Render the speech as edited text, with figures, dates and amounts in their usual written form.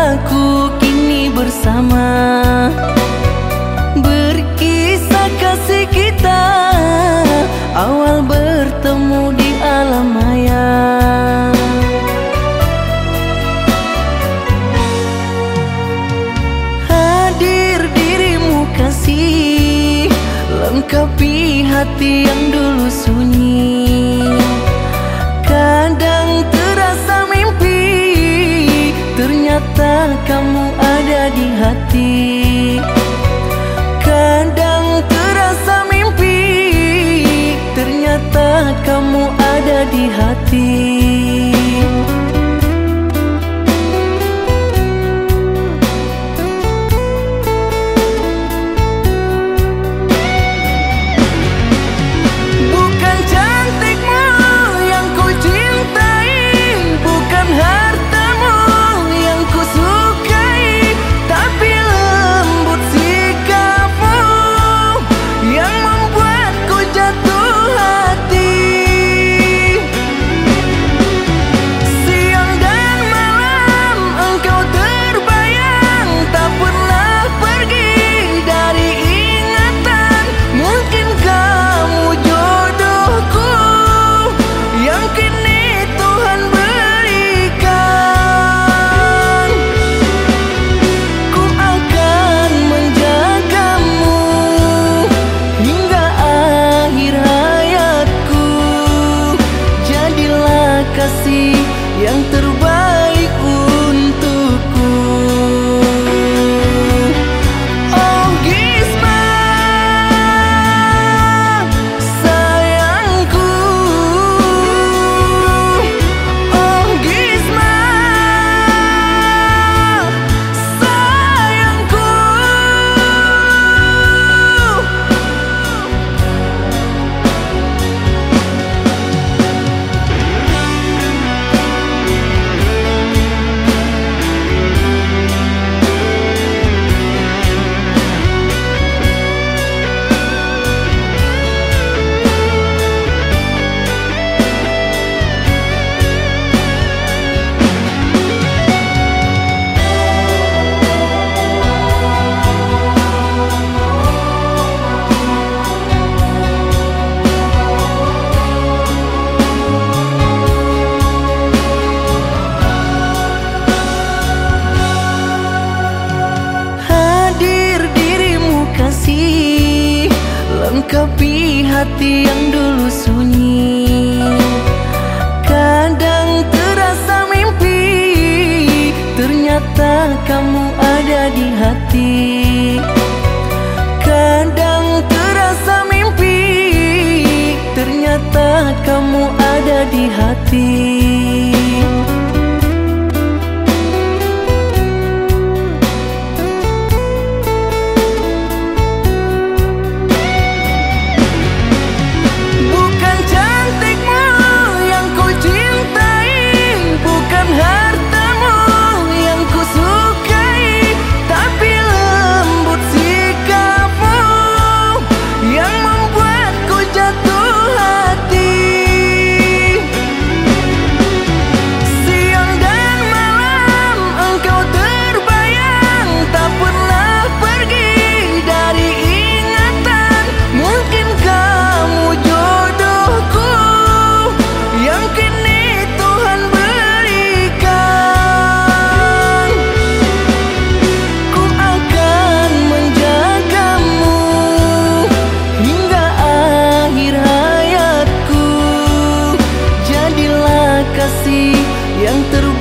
aku kini bersama, berkisah kasih kita awal bertemu di alam maya. Hadir dirimu kasih, lengkapi hati yang dulu sunyi. Kadang terasa mimpi, ternyata kamu ada di hati. Kadang terasa mimpi, ternyata kamu ada di hati. Kasih yang terbaik untukku. Oh Gisma, sayangku. Oh Gisma, sayangku. Lengkapi hati yang dulu sunyi. Kadang terasa mimpi, ternyata kamu ada di hati. Kadang terasa mimpi, ternyata kamu ada di hati. Kasih yang terbaik